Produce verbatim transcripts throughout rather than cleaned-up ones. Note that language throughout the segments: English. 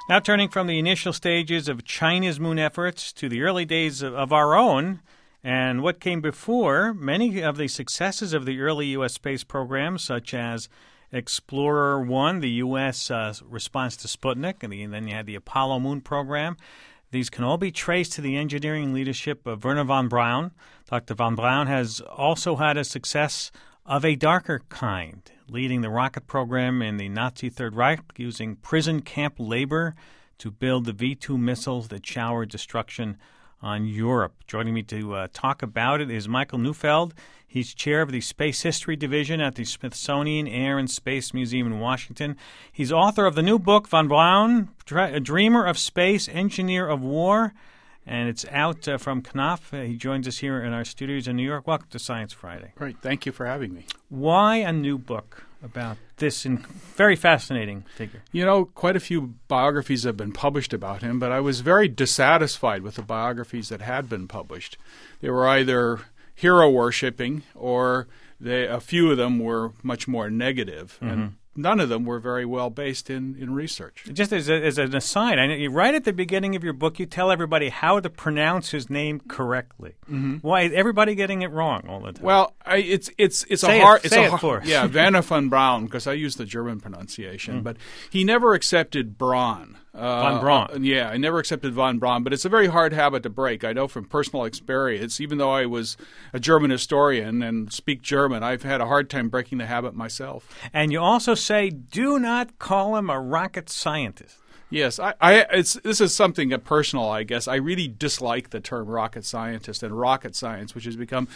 Now turning from the initial stages of China's moon efforts to the early days of, of our own and what came before, many of the successes of the early U S space programs, such as Explorer one, the U S uh, response to Sputnik, and, the, and then you had the Apollo moon program. These can all be traced to the engineering leadership of Wernher von Braun. Doctor von Braun has also had a success of a darker kind, leading the rocket program in the Nazi Third Reich, using prison camp labor to build the V two missiles that showered destruction on Europe. Joining me to uh, talk about it is Michael Neufeld. He's chair of the Space History Division at the Smithsonian Air and Space Museum in Washington. He's author of the new book, Von Braun, A Dreamer of Space, Engineer of War, and it's out uh, from Knopf. Uh, he joins us here in our studios in New York. Welcome to Science Friday. Great. Thank you for having me. Why a new book about this in- very fascinating figure? You know, quite a few biographies have been published about him, but I was very dissatisfied with the biographies that had been published. They were either hero-worshipping or they, a few of them were much more negative. Mm-hmm. And none of them were very well based in, in research. Just as, a, as an aside, I know you, right at the beginning of your book, you tell everybody how to pronounce his name correctly. Mm-hmm. Why is everybody getting it wrong all the time? Well, I, it's it's it's say a hard. It, say it's a it for us. Yeah, Wernher von Braun, because I use the German pronunciation, mm. but he never accepted Braun. Uh, von Braun. Uh, yeah, I never accepted von Braun, but it's a very hard habit to break. I know from personal experience, even though I was a German historian and speak German, I've had a hard time breaking the habit myself. And you also say, do not call him a rocket scientist. Yes, I, I, it's, this is something personal, I guess. I really dislike the term rocket scientist and rocket science, which has become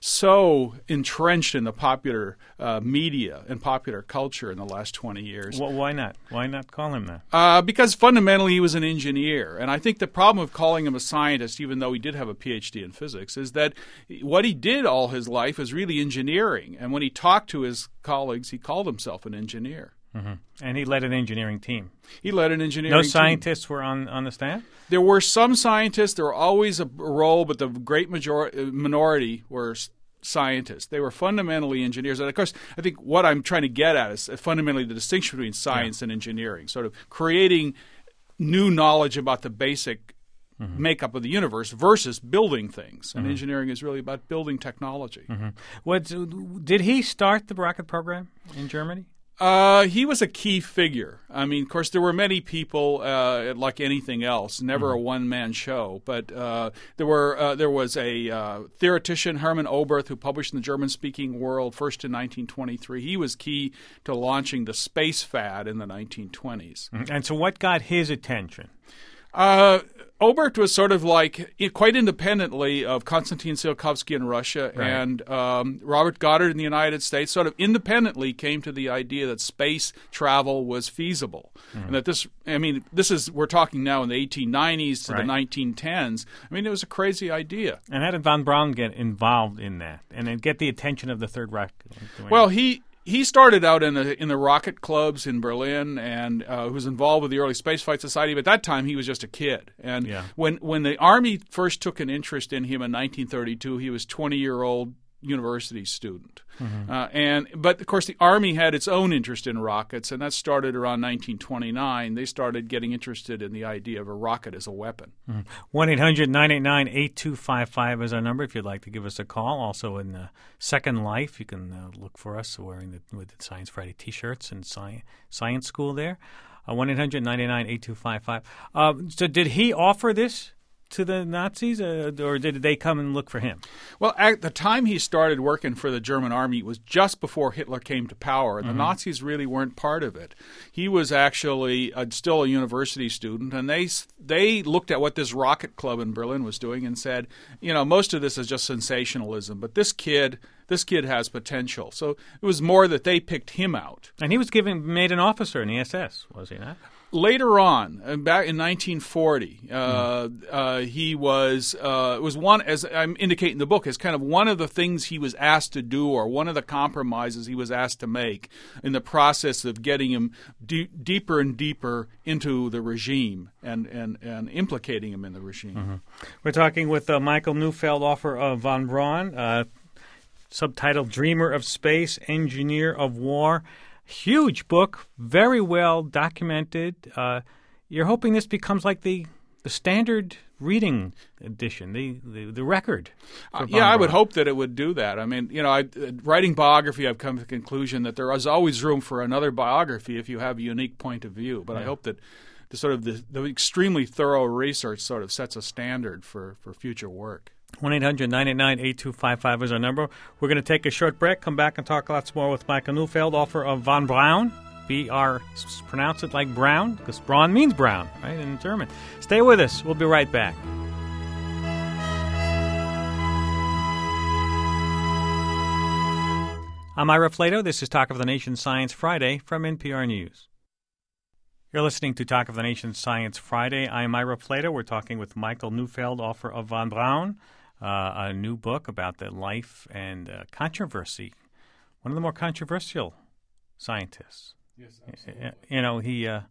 so entrenched in the popular uh, media and popular culture in the last twenty years. Well, why not? Why not call him that? Uh, because fundamentally he was an engineer. And I think the problem of calling him a scientist, even though he did have a P H D in physics, is that what he did all his life was really engineering. And when he talked to his colleagues, he called himself an engineer. Mm-hmm. And he led an engineering team. He led an engineering no team. No scientists were on, on the staff? There were some scientists. There were always a role, but the great majority, minority were scientists. They were fundamentally engineers. And, of course, I think what I'm trying to get at is fundamentally the distinction between science yeah. and engineering, sort of creating new knowledge about the basic mm-hmm. makeup of the universe versus building things. And mm-hmm. engineering is really about building technology. Mm-hmm. What, did he start the rocket program in Germany? Uh, he was a key figure. I mean, of course, there were many people, uh, like anything else, never mm-hmm. a one-man show. But uh, there were uh, there was a uh, theoretician, Hermann Oberth, who published in the German-speaking world first in nineteen twenty-three. He was key to launching the space fad in the nineteen twenties. Mm-hmm. And so what got his attention? Uh, Oberth was sort of like quite independently of Konstantin Tsiolkovsky in Russia right. and um, Robert Goddard in the United States, sort of independently came to the idea that space travel was feasible. Mm. And that this, I mean, this is, we're talking now in the eighteen nineties to right. the nineteen tens. I mean, it was a crazy idea. And how did von Braun get involved in that and then get the attention of the Third Reich? Well, he... He started out in the in the rocket clubs in Berlin and uh, was involved with the early Spaceflight Society. But at that time, he was just a kid. And yeah. when when the Army first took an interest in him in nineteen thirty-two, he was a twenty-year-old university student. Mm-hmm. Uh, and but of course, the Army had its own interest in rockets, and that started around nineteen twenty-nine. They started getting interested in the idea of a rocket as a weapon. one eight hundred nine eight nine eight two five five is our number if you'd like to give us a call. Also in uh, Second Life, you can uh, look for us wearing the, with the Science Friday T-shirts and sci- Science School there. Uh, one eight hundred nine eight nine eight two five five. Uh, so did he offer this to the Nazis, uh, or did they come and look for him? Well, at the time he started working for the German army was just before Hitler came to power, and mm-hmm. the Nazis really weren't part of it. He was actually uh, still a university student, and they they looked at what this rocket club in Berlin was doing and said, you know, most of this is just sensationalism, but this kid... This kid has potential. So it was more that they picked him out. And he was given made an officer in the S S, was he not? Later on, back in nineteen forty, uh, mm. uh, he was uh, was one, as I'm indicating in the book, as kind of one of the things he was asked to do, or one of the compromises he was asked to make in the process of getting him de- deeper and deeper into the regime and, and, and implicating him in the regime. Mm-hmm. We're talking with uh, Michael Neufeld, author of Von Braun, uh, subtitled Dreamer of Space, Engineer of War. Huge book, very well documented. Uh, you're hoping this becomes like the the standard reading edition, the the, the record. Uh, yeah, I would hope that it would do that. I mean, you know, I, uh, writing biography, I've come to the conclusion that there is always room for another biography if you have a unique point of view. But yeah. I hope that the sort of the, the extremely thorough research sort of sets a standard for, for future work. one eight hundred nine eight nine eight two five five is our number. We're going to take a short break, come back and talk lots more with Michael Neufeld, author of Von Braun. B R, pronounce it like brown, because Braun means brown, right, in German. Stay with us. We'll be right back. I'm Ira Flato. This is Talk of the Nation Science Friday from N P R News. You're listening to Talk of the Nation Science Friday. I'm Ira Flato. We're talking with Michael Neufeld, author of Von Braun, uh, a new book about the life and uh, controversy, one of the more controversial scientists. Yes, absolutely. You know, he, uh,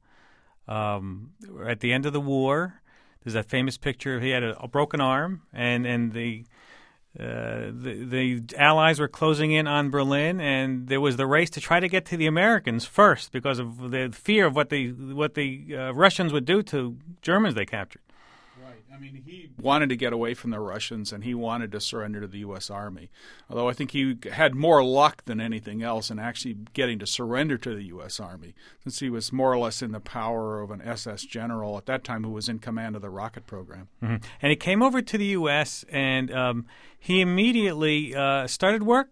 um, at the end of the war, there's that famous picture. He had a, a broken arm, and, and the, uh, the the Allies were closing in on Berlin, and there was the race to try to get to the Americans first because of the fear of what the, what the uh, Russians would do to Germans they captured. Right. I mean, he wanted to get away from the Russians, and he wanted to surrender to the U S Army. Although I think he had more luck than anything else in actually getting to surrender to the U S Army, since he was more or less in the power of an S S general at that time who was in command of the rocket program. Mm-hmm. And he came over to the U S, and um, he immediately uh, started work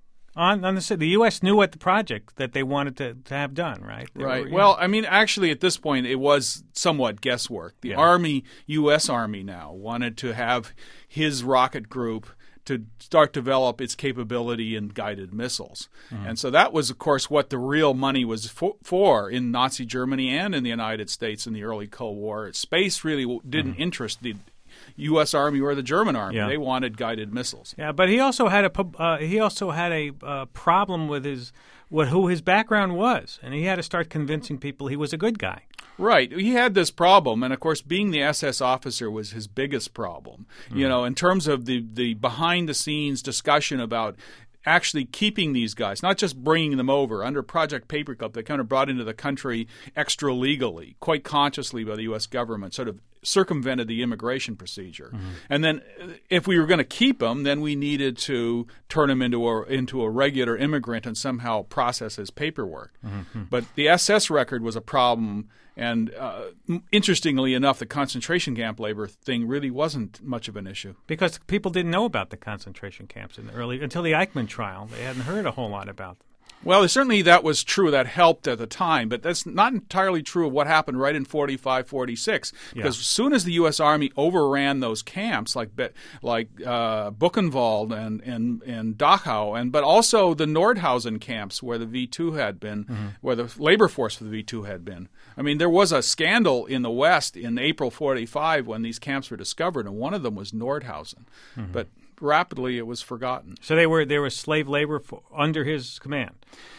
On, on the, the U S knew what the project that they wanted to, to have done, right? They right. Were, well, know. I mean, actually, at this point, it was somewhat guesswork. The yeah. Army, U S Army now, wanted to have his rocket group to start to develop its capability in guided missiles. Mm-hmm. And so that was, of course, what the real money was for, for in Nazi Germany and in the United States in the early Cold War. Space really didn't mm-hmm. interest the U S Army or the German Army. Yeah. They wanted guided missiles. Yeah, but he also had a uh, he also had a uh, problem with his with who his background was, and he had to start convincing people he was a good guy. Right. He had this problem, and of course, being the S S officer was his biggest problem. Mm. You know, in terms of the the behind the scenes discussion about actually keeping these guys, not just bringing them over. Under Project Paperclip, they kind of brought into the country extra legally, quite consciously by the U S government, sort of circumvented the immigration procedure. Mm-hmm. And then if we were going to keep him, then we needed to turn him into a, into a regular immigrant and somehow process his paperwork. Mm-hmm. But the S S record was a problem. And uh, interestingly enough, the concentration camp labor thing really wasn't much of an issue. Because people didn't know about the concentration camps in the early until the Eichmann trial. They hadn't heard a whole lot about them. Well, certainly that was true. That helped at the time. But that's not entirely true of what happened right in forty-five, forty-six. Because yeah. as soon as the U S Army overran those camps, like like uh, Buchenwald and, and, and Dachau, and but also the Nordhausen camps where the V two had been, mm-hmm. where the labor force for the V two had been. I mean, there was a scandal in the West in April forty-five when these camps were discovered, and one of them was Nordhausen. Mm-hmm. But rapidly it was forgotten. So they were they were slave labor for, under his command.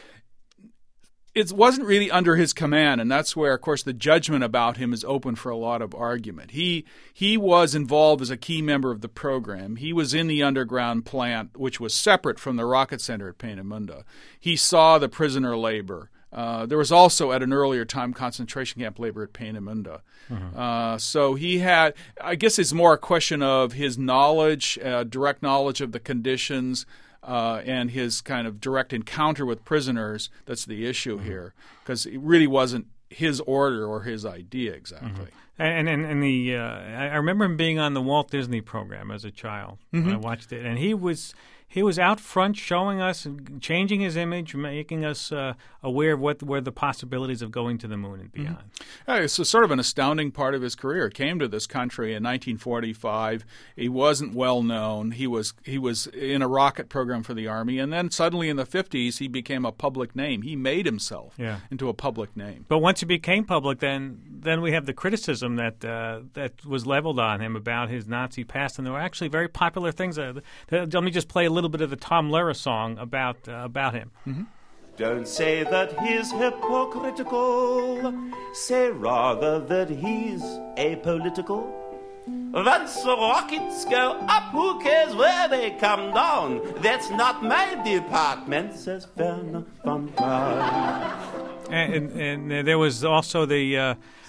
It wasn't really under his command, and that's where, of course, the judgment about him is open for a lot of argument. He he was involved as a key member of the program. He was in the underground plant, which was separate from the rocket center at Peenemünde. He saw the prisoner labor. Uh, there was also, at an earlier time, concentration camp labor at Peenemünde. Mm-hmm. Uh, so he had, I guess it's more a question of his knowledge, uh, direct knowledge of the conditions, uh, and his kind of direct encounter with prisoners. That's the issue mm-hmm. here, because it really wasn't his order or his idea exactly. Mm-hmm. And, and and the uh, I remember him being on the Walt Disney program as a child mm-hmm. when I watched it, and he was he was out front showing us and changing his image, making us uh, aware of what were the possibilities of going to the moon and beyond. Mm-hmm. Yeah, it's a sort of an astounding part of his career. He came to this country in nineteen forty-five. He wasn't well known. He was he was in a rocket program for the Army, and then suddenly in the fifties he became a public name. He made himself yeah. into a public name. But once he became public, then then we have the criticism that uh, that was leveled on him about his Nazi past, and there were actually very popular things. Uh, let me just play a little bit of the Tom Lehrer song about uh, about him. Mm-hmm. Don't say that he's hypocritical, say rather that he's apolitical. Once the rockets go up, who cares where they come down? That's not my department, says Werner von Braun. And, and, and there was also the uh,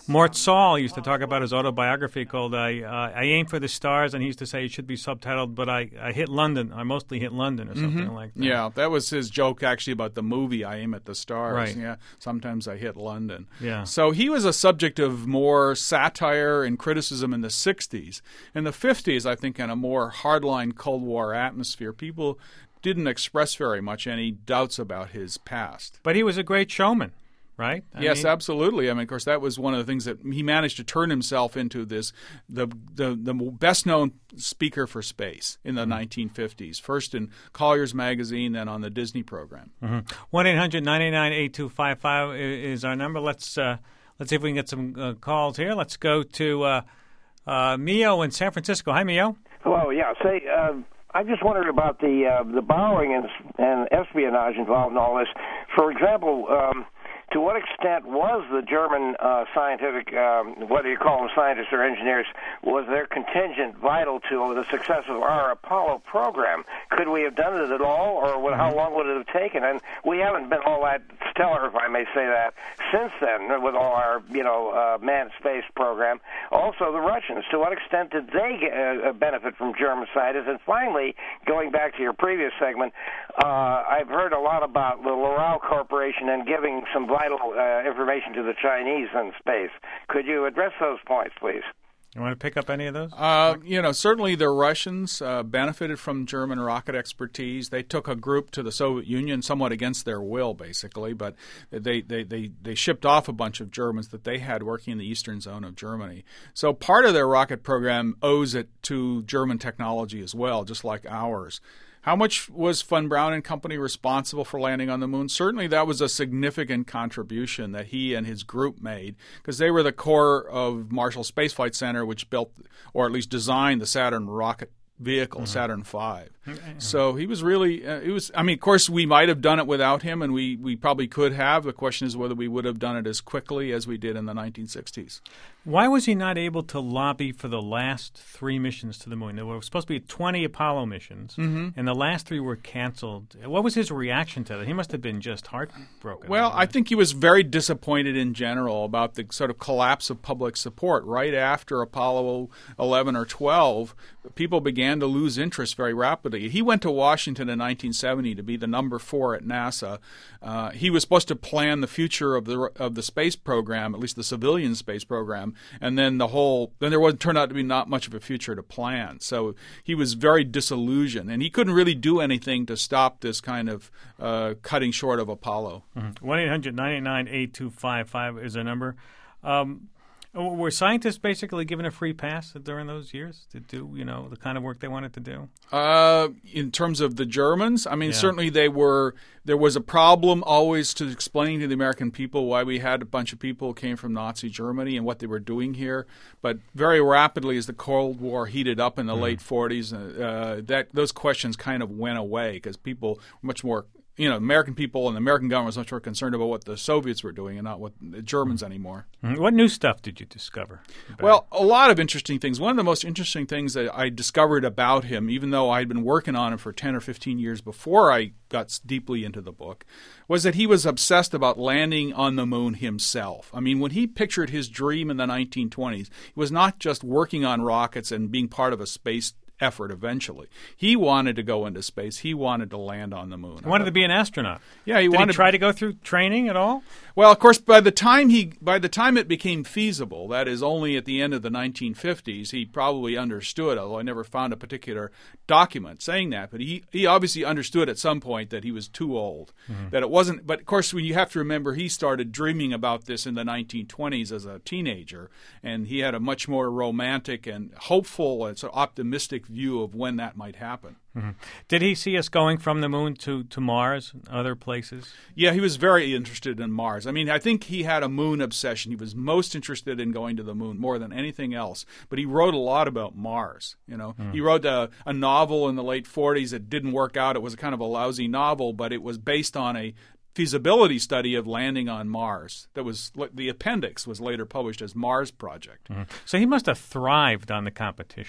Mort Saul used to talk about his autobiography called I uh, I Aim for the Stars, and he used to say it should be subtitled, but I, I hit London. I mostly hit London or something mm-hmm. like that. Yeah, that was his joke actually about the movie I Aim at the Stars. Right. Yeah, sometimes I hit London. Yeah. So he was a subject of more satire and criticism in the sixties. In the fifties, I think, in a more hardline Cold War atmosphere, people didn't express very much any doubts about his past. But he was a great showman. Right? I yes, mean, absolutely. I mean, of course, that was one of the things that he managed to turn himself into this the the, the best-known speaker for space in the mm-hmm. nineteen fifties. First in Collier's magazine, then on the Disney program. One eight hundred nine eight nine eight two five five is our number. Let's uh, let's see if we can get some uh, calls here. Let's go to uh, uh, Mio in San Francisco. Hi, Mio. Hello. Yeah. Say. Uh... I just wondered about the uh, the borrowing and, and espionage involved in all this. For example, um, to what extent was the German uh, scientific, um, whether you call them scientists or engineers, was their contingent vital to the success of our Apollo program? Could we have done it at all, or would, how long would it have taken? And we haven't been all that stellar, if I may say that, since then with all our, you know, uh, manned space program. Also, the Russians, to what extent did they get, uh, benefit from German scientists? And finally, going back to your previous segment, uh, I've heard a lot about the Loral Corporation and giving some vital uh, information to the Chinese in space. Could you address those points, please? You want to pick up any of those? Uh, you know, certainly the Russians uh, benefited from German rocket expertise. They took a group to the Soviet Union somewhat against their will, basically, but they, they, they, they shipped off a bunch of Germans that they had working in the eastern zone of Germany. So part of their rocket program owes it to German technology as well, just like ours. How much was Von Braun and company responsible for landing on the moon? Certainly that was a significant contribution that he and his group made, because they were the core of Marshall Space Flight Center, which built, or at least designed, the Saturn rocket vehicle, mm-hmm. Saturn five. Mm-hmm. So he was really, uh, it was, I mean, of course, we might have done it without him, and we, we probably could have. The question is whether we would have done it as quickly as we did in the nineteen sixties. Why was he not able to lobby for the last three missions to the moon? There were supposed to be twenty Apollo missions, mm-hmm. and the last three were canceled. What was his reaction to that? He must have been just heartbroken. Well, I think he was very disappointed in general about the sort of collapse of public support. Right after Apollo eleven or twelve, people began to lose interest very rapidly. He went to Washington in nineteen seventy to be the number four at NASA. Uh, he was supposed to plan the future of the of the space program, at least the civilian space program. And then the whole, then there was turned out to be not much of a future to plan. So he was very disillusioned, and he couldn't really do anything to stop this kind of uh, cutting short of Apollo. one eight hundred nine eight nine eight two five five is a number. Um, were scientists basically given a free pass during those years to do, you know, the kind of work they wanted to do? Uh, in terms of the Germans, I mean, yeah. certainly they were. There was a problem always to explaining to the American people why we had a bunch of people who came from Nazi Germany and what they were doing here. But very rapidly, as the Cold War heated up in the mm. late forties, uh, that those questions kind of went away because people were much more. You know, American people and the American government was much more concerned about what the Soviets were doing and not what the Germans anymore. What new stuff did you discover? Well, a lot of interesting things. One of the most interesting things that I discovered about him, even though I had been working on him for ten or fifteen years before I got deeply into the book, was that he was obsessed about landing on the moon himself. I mean, when he pictured his dream in the nineteen twenties, he was not just working on rockets and being part of a space effort eventually. He wanted to go into space. He wanted to land on the moon. He wanted to be an astronaut. Yeah, he Did wanted he try to go through training at all? Well, of course, by the time he by the time it became feasible, that is only at the end of the nineteen fifties, he probably understood, although I never found a particular document saying that, but he, he obviously understood at some point that he was too old, mm-hmm. that it wasn't, but of course, when you have to remember, he started dreaming about this in the nineteen twenties as a teenager, and he had a much more romantic and hopeful and sort of optimistic view of when that might happen. Mm-hmm. Did he see us going from the moon to, to Mars and other places? Yeah, he was very interested in Mars. I mean, I think he had a moon obsession. He was most interested in going to the moon more than anything else. But he wrote a lot about Mars. You know, mm. he wrote a, a novel in the late forties that didn't work out. It was kind of a lousy novel, but it was based on a feasibility study of landing on Mars. That was the appendix was later published as Mars Project. Mm-hmm. So he must have thrived on the competition.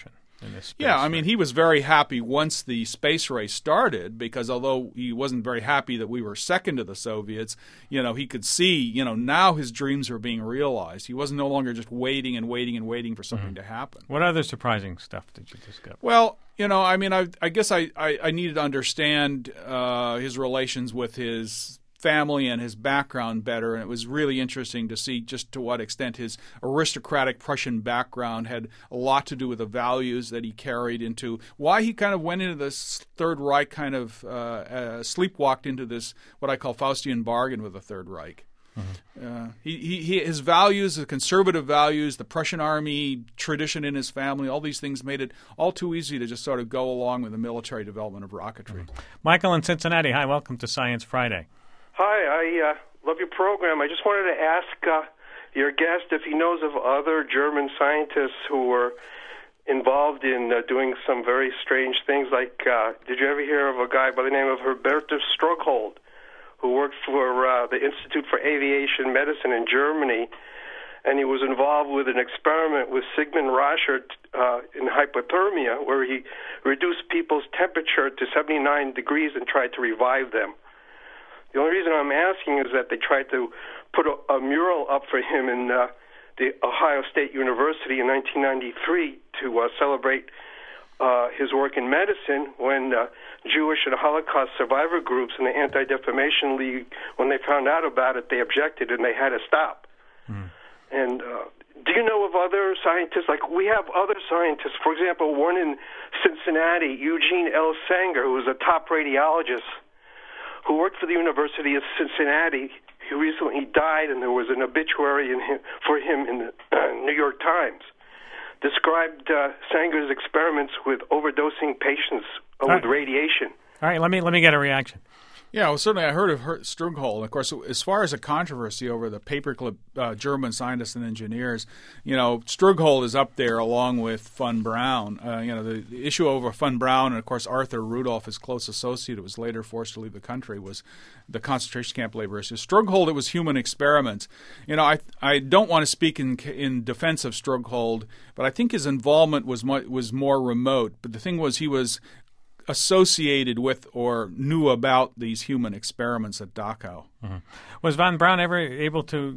in this space Yeah, I race. mean, he was very happy once the space race started, because although he wasn't very happy that we were second to the Soviets, you know, he could see, you know, now his dreams were being realized. He wasn't no longer just waiting and waiting and waiting for something Mm-hmm. to happen. What other surprising stuff did you discover? Well, you know, I mean, I, I guess I, I, I needed to understand uh, his relations with his family and his background better, and it was really interesting to see just to what extent his aristocratic Prussian background had a lot to do with the values that he carried into why he kind of went into this Third Reich, kind of uh, uh, sleepwalked into this what I call Faustian bargain with the Third Reich. Mm-hmm. Uh, he, he, he, his values, the conservative values, the Prussian army tradition in his family, all these things made it all too easy to just sort of go along with the military development of rocketry. Mm-hmm. Michael in Cincinnati, hi, welcome to Science Friday. Hi, I uh, love your program. I just wanted to ask uh, your guest if he knows of other German scientists who were involved in uh, doing some very strange things. Like, uh, did you ever hear of a guy by the name of Hubertus Strughold, who worked for uh, the Institute for Aviation Medicine in Germany, and he was involved with an experiment with Sigmund Rashert uh, in hypothermia, where he reduced people's temperature to seventy-nine degrees and tried to revive them. The only reason I'm asking is that they tried to put a, a mural up for him in uh, the Ohio State University in nineteen ninety-three to uh, celebrate uh, his work in medicine, when uh, Jewish and Holocaust survivor groups and the Anti-Defamation League, when they found out about it, they objected and they had to stop. Mm. And uh, do you know of other scientists? Like, we have other scientists, for example, one in Cincinnati, Eugene L. Sanger, who was a top radiologist, who worked for the University of Cincinnati. He recently died, and there was an obituary in him, for him in the uh, New York Times. Described uh, Sanger's experiments with overdosing patients uh, with right. radiation. All right, let me let me get a reaction. Yeah, well, certainly I heard of Strughold. Of course, as far as a controversy over the paperclip uh, German scientists and engineers, you know, Strughold is up there along with Von Braun. Uh, you know, the, the issue over Von Braun, and of course Arthur Rudolph, his close associate, who was later forced to leave the country, was the concentration camp labor issue. Strughold, it was human experiments. You know, I I don't want to speak in in defense of Strughold, but I think his involvement was mo- was more remote. But the thing was, he was associated with or knew about these human experiments at Dachau. Mm-hmm. Was Von Braun ever able to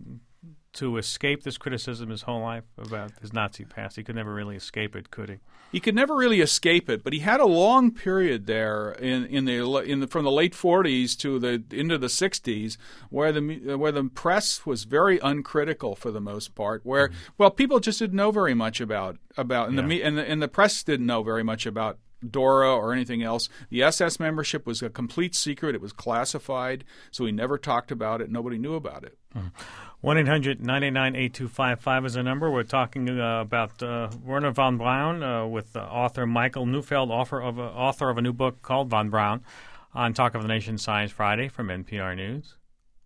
to escape this criticism his whole life about his Nazi past? He could never really escape it, could he? He could never really escape it, but he had a long period there in in the in the, from the late forties to the into the sixties where the where the press was very uncritical for the most part. Where mm-hmm. well, people just didn't know very much about about and yeah. the and the and the press didn't know very much about Dora or anything else. The S S membership was a complete secret. It was classified, so he never talked about it. Nobody knew about it. one eight hundred nine nine eight two five five is the number. We're talking uh, about uh, Wernher von Braun uh, with uh, author Michael Neufeld, author of, a, author of a new book called Von Braun, on Talk of the Nation Science Friday from N P R News.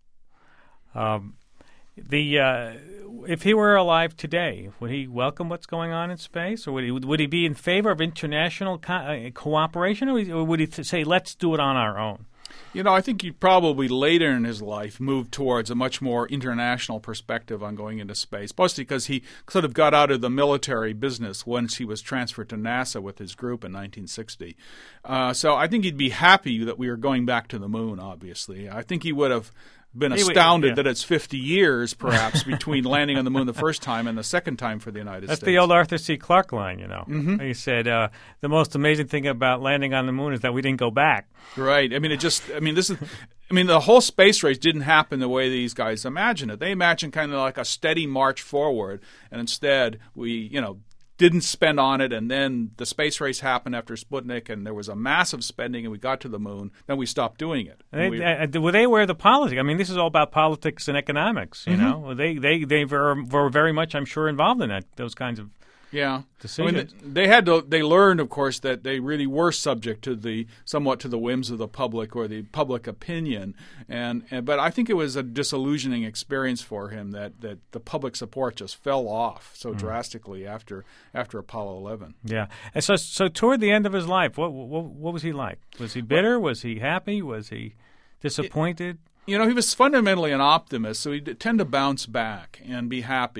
Um, the uh, if he were alive today, would he welcome what's going on in space, or would he would he be in favor of international co- uh, cooperation, or would he, or would he th- say let's do it on our own? You know, I think he probably later in his life moved towards a much more international perspective on going into space, mostly because he sort of got out of the military business once he was transferred to NASA with his group in nineteen sixty. Uh, so I think he'd be happy that we were going back to the moon, obviously. I think he would have been astounded yeah. that it's fifty years, perhaps, between landing on the moon the first time and the second time for the United That's States. That's the old Arthur C. Clarke line, you know. Mm-hmm. He said, uh, the most amazing thing about landing on the moon is that we didn't go back. Right. I mean, it just, I mean, this is, I mean, the whole space race didn't happen the way these guys imagined it. They imagined kind of like a steady march forward, and instead we, you know, didn't spend on it, and then the space race happened after Sputnik, and there was a massive spending, and we got to the moon. Then we stopped doing it. They, we, uh, were they aware of the politics? I mean, this is all about politics and economics, you mm-hmm. know. They they they were, were very much, I'm sure, involved in that those kinds of yeah. decisions. I mean, they had to. They learned, of course, that they really were subject to the somewhat to the whims of the public or the public opinion, and, and but I think it was a disillusioning experience for him that, that the public support just fell off so mm. drastically after after Apollo eleven. Yeah, and so so toward the end of his life, what what, what was he like? Was he bitter? Was he happy? Was he disappointed? It, You know, he was fundamentally an optimist, so he'd tend to bounce back and be happy.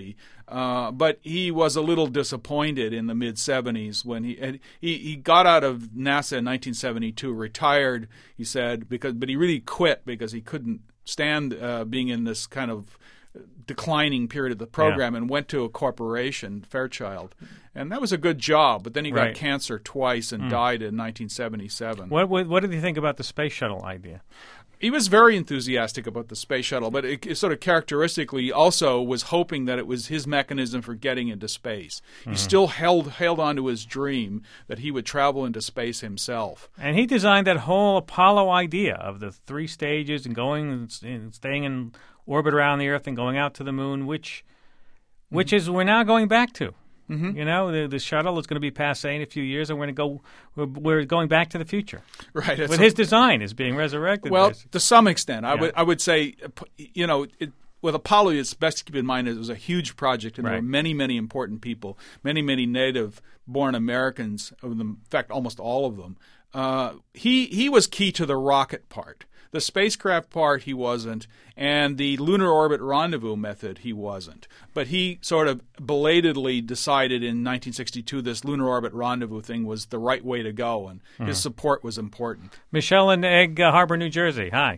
Uh, but he was a little disappointed in the mid seventies when he, and he he got out of NASA in nineteen seventy-two, retired. He said because, but he really quit because he couldn't stand uh, being in this kind of declining period of the program, yeah. and went to a corporation, Fairchild, and that was a good job. But then he got right. cancer twice and mm. died in nineteen seventy-seven. What, what what did you think about the space shuttle idea? He was very enthusiastic about the space shuttle, but it, it sort of characteristically also was hoping that it was his mechanism for getting into space. Mm-hmm. He still held held on to his dream that he would travel into space himself. And he designed that whole Apollo idea of the three stages and going and, and staying in orbit around the Earth and going out to the moon, which which mm-hmm. is we're now going back to. Mm-hmm. You know, the, the shuttle is going to be passé in a few years, and we're going to go. We're, we're going back to the future. Right. But his design is being resurrected. Well, basically. to some extent, I yeah. would I would say, you know, it, with Apollo, it's best to keep in mind it was a huge project, and right. there were many, many important people, many, many native-born Americans, of them, in fact, almost all of them. Uh, he he was key to the rocket part. The spacecraft part, he wasn't, and the lunar orbit rendezvous method, he wasn't. But he sort of belatedly decided in nineteen sixty-two this lunar orbit rendezvous thing was the right way to go, and mm. his support was important. Michelle in Egg Harbor, New Jersey. Hi.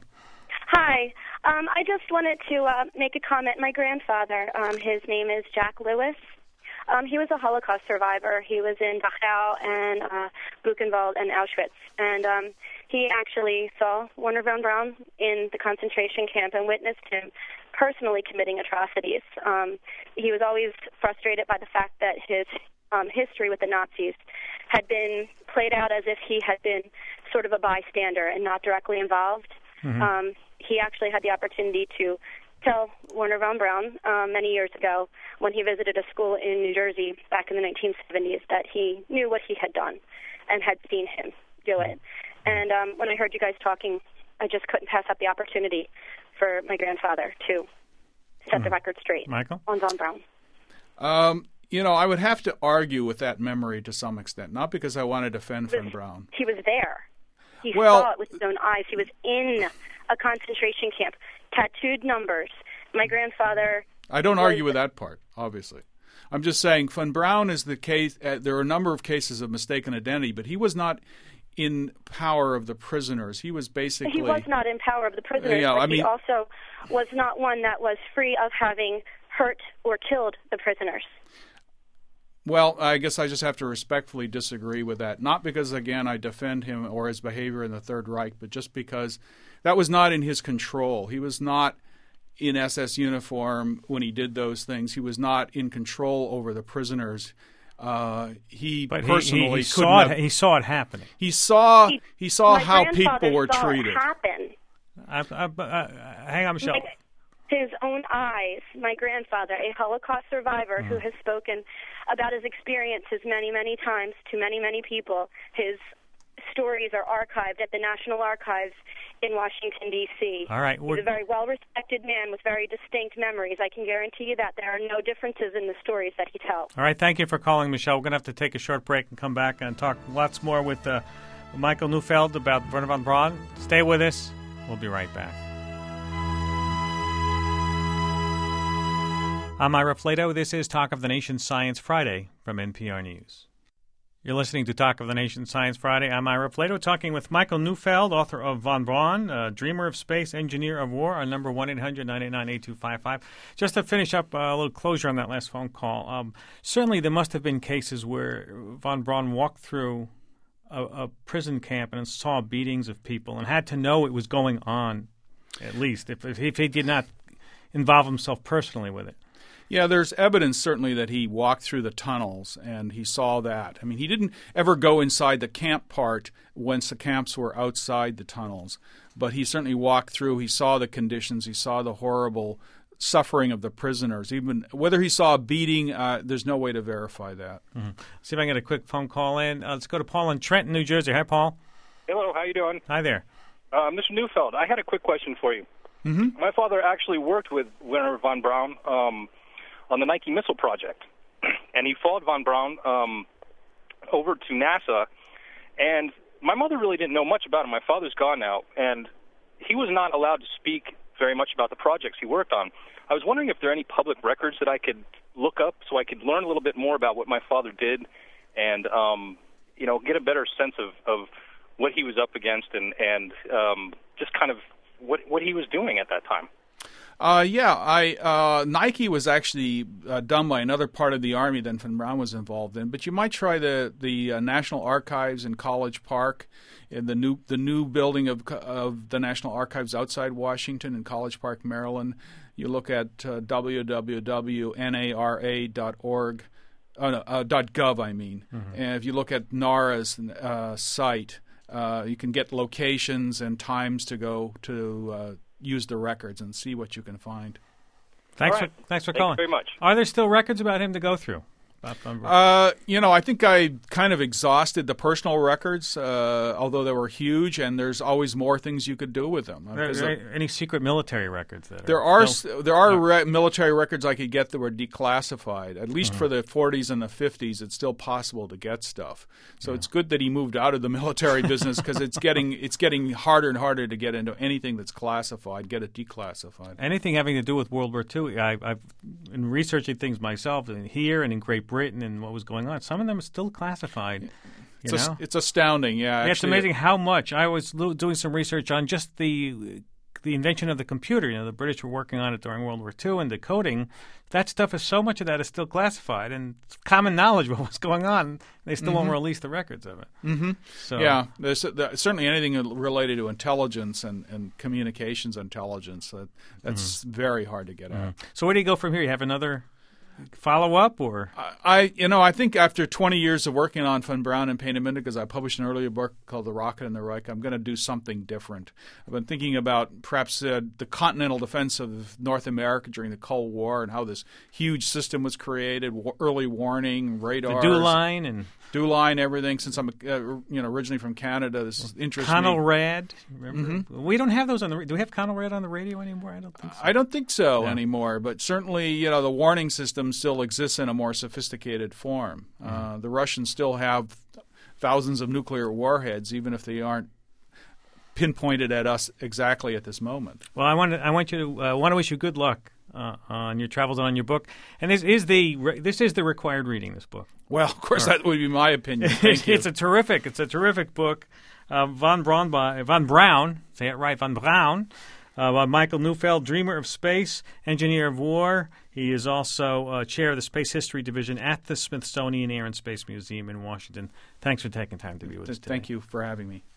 Hi. Um, I just wanted to uh, make a comment. My grandfather, um, his name is Jack Lewis. Um, he was a Holocaust survivor. He was in Dachau and uh, Buchenwald and Auschwitz. And um, he actually saw Wernher von Braun in the concentration camp and witnessed him personally committing atrocities. Um, he was always frustrated by the fact that his um, history with the Nazis had been played out as if he had been sort of a bystander and not directly involved. Mm-hmm. Um, he actually had the opportunity to tell Wernher von Braun um, many years ago when he visited a school in New Jersey back in the nineteen seventies that he knew what he had done and had seen him do it. And um, when I heard you guys talking, I just couldn't pass up the opportunity for my grandfather to set mm. the record straight Michael? on von Braun. Um, you know, I would have to argue with that memory to some extent, not because I want to defend von Braun. He was there. He well, saw it with his own eyes. He was in a concentration camp, tattooed numbers. My grandfather... I don't was, argue with that part, obviously. I'm just saying von Braun is the case. Uh, there are a number of cases of mistaken identity, but he was not in power of the prisoners. He was basically... He was not in power of the prisoners, yeah, but I mean, he also was not one that was free of having hurt or killed the prisoners. Well, I guess I just have to respectfully disagree with that. Not because, again, I defend him or his behavior in the Third Reich, but just because that was not in his control. He was not in S S uniform when he did those things. He was not in control over the prisoners. Uh, he but personally he, he, he couldn't saw have, it. He saw it happening. He saw he, he saw how My people were saw treated. It happen. I, I, I, hang on, Michelle. Like his own eyes. My grandfather, a Holocaust survivor mm. who has spoken about his experiences many, many times to many, many people. His stories are archived at the National Archives in Washington, D C All right. He's a very well-respected man with very distinct memories. I can guarantee you that. There are no differences in the stories that he tells. All right. Thank you for calling, Michelle. We're going to have to take a short break and come back and talk lots more with uh, Michael Neufeld about Wernher von Braun. Stay with us. We'll be right back. I'm Ira Flato. This is Talk of the Nation Science Friday from N P R News. You're listening to Talk of the Nation Science Friday. I'm Ira Flato, talking with Michael Neufeld, author of Von Braun, uh, Dreamer of Space, Engineer of War, our number one eight hundred nine eight nine eight two five five. Just to finish up uh, a little closure on that last phone call, um, certainly there must have been cases where Von Braun walked through a, a prison camp and saw beatings of people and had to know it was going on, at least, if, if, if he did not involve himself personally with it. Yeah, there's evidence certainly that he walked through the tunnels and he saw that. I mean, he didn't ever go inside the camp part once the camps were outside the tunnels, but he certainly walked through. He saw the conditions. He saw the horrible suffering of the prisoners. Even whether he saw a beating, uh, there's no way to verify that. Mm-hmm. See if I can get a quick phone call in. Uh, let's go to Paul in Trenton, New Jersey. Hi, Paul. Hello, how you doing? Hi there. Uh, Mister Neufeld, I had a quick question for you. Mm-hmm. My father actually worked with Wernher von Braun um, on the Nike missile project, and he followed von Braun um, over to NASA, and my mother really didn't know much about him. My father's gone now, and he was not allowed to speak very much about the projects he worked on. I was wondering if there are any public records that I could look up so I could learn a little bit more about what my father did and, um, you know, get a better sense of, of what he was up against and, and um, just kind of what, what he was doing at that time. Uh, yeah, I uh, Nike was actually uh, done by another part of the Army than Von Braun was involved in. But you might try the the uh, National Archives in College Park, in the new the new building of of the National Archives outside Washington in College Park, Maryland. You look at uh, w w w dot n a r a dot org, uh, no, uh, .gov, I mean. Mm-hmm. And if you look at NARA's uh, site, uh, you can get locations and times to go to. Uh, use the records and see what you can find. Thanks right. for thanks for Thank calling. you very much. Are there still records about him to go through? Uh, you know, I think I kind of exhausted the personal records, uh, although they were huge, and there's always more things you could do with them. Are there, are there any secret military records that there are are still, there are yeah. re- military records I could get that were declassified. At least mm-hmm. for the forties and the fifties, it's still possible to get stuff. So yeah. It's good that he moved out of the military business because it's getting it's getting harder and harder to get into anything that's classified, get it declassified. Anything having to do with World War Two. I, I've been researching things myself here and in Great Britain and what was going on. Some of them are still classified. You it's, know? A, it's astounding, yeah. yeah actually, it's amazing how much. I was doing some research on just the the invention of the computer. You know, the British were working on it during World War Two and decoding. That stuff is so much of that is still classified, and it's common knowledge of what's going on. They still mm-hmm. won't release the records of it. Mm-hmm. So yeah, there's, there's certainly anything related to intelligence and, and communications intelligence. That, that's mm-hmm. very hard to get mm-hmm. at. So where do you go from here? You have another follow up, or I, you know, I think after twenty years of working on Von Braun and Peenemünde, because I published an earlier book called The Rocket and the Reich, I'm going to do something different. I've been thinking about perhaps uh, the continental defense of North America during the Cold War and how this huge system was created, w- early warning, radars, the DEW line and DEW line, everything. Since I'm, uh, you know, originally from Canada, this interests me. Conelrad. Remember, mm-hmm. we don't have those on the. Do we have Conelrad on the radio anymore? I don't think so. I don't think so no. anymore. But certainly, you know, the warning system still exists in a more sophisticated form. Mm-hmm. Uh, the Russians still have thousands of nuclear warheads, even if they aren't pinpointed at us exactly at this moment. Well, I want to, I want you to uh, want to wish you good luck uh, on your travels and on your book. And this is the re- this is the required reading. This book. Well, of course, right. That would be my opinion. Thank you. It's a terrific. It's a terrific book. Uh, Von Braun by Von Braun. Say it right, Von Braun. Uh, by Michael Neufeld, dreamer of space, engineer of war. He is also uh, chair of the Space History Division at the Smithsonian Air and Space Museum in Washington. Thanks for taking time to be with us today. Thank you for having me.